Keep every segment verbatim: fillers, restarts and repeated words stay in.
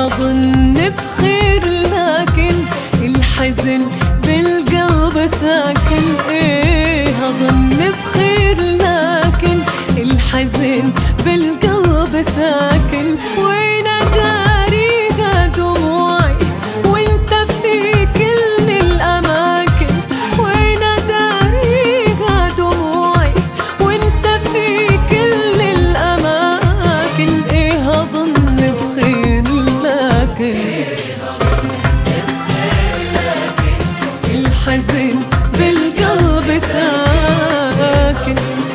هظن بخير لكن الحزن بالقلب ساكن. ايه هظن بخير لكن الحزن بالقلب ساكن. وين اداريها دموعي وانت في كل الاماكن. وين اداريها دموعي وانت في كل الاماكن. ايه هظن بخير لكن الحزن بالقلب ساكن.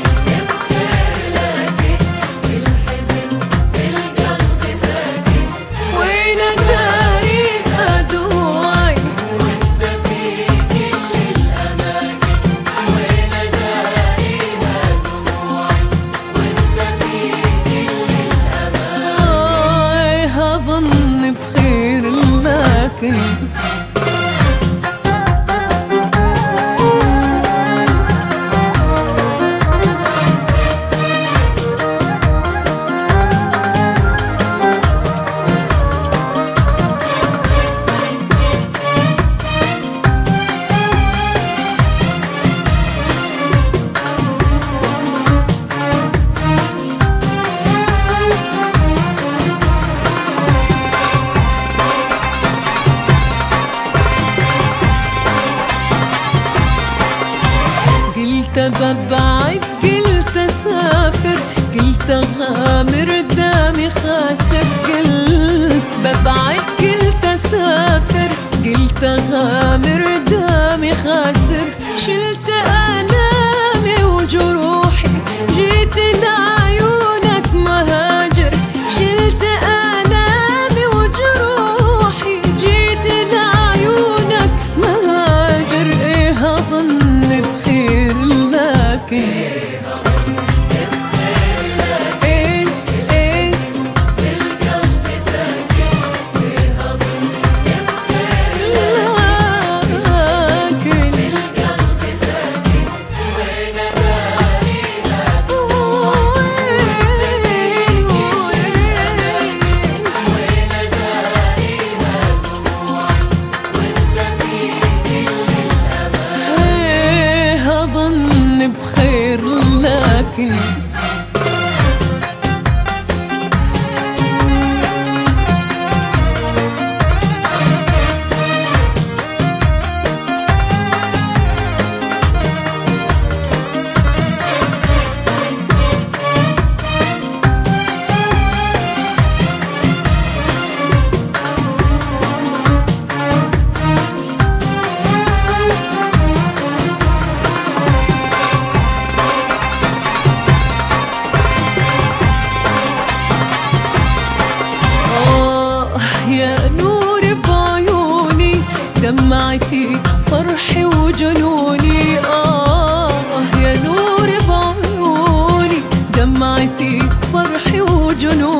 وين اداريها دموعي وانت في كل الاماكن. وين اداريها دموعي وانت في كل الاماكن. هظن بخير لكن قلت ببعد قلت اسافر قلت اغامر قدامي خاسر. قلت ببعد قلت اسافر قلت اغامر قدامي خاسر. شلت آلامي وجروحي جيت لعيونك مهاجر. شلت آلامي وجروحي جيت لعيونك مهاجر. ايه هظن بخير لكن ايه ايه بالقلب ساكن. ايه هظن بخير لكن بالقلب ساكن. وين اداريها دموعي وين اداريها دموعي وانت في كل الاماكن. ايه هظن بخير لكن يا نور بعيوني دمعتي فرحي وجنوني. آه يا نور بعيوني دمعتي فرحي وجنوني.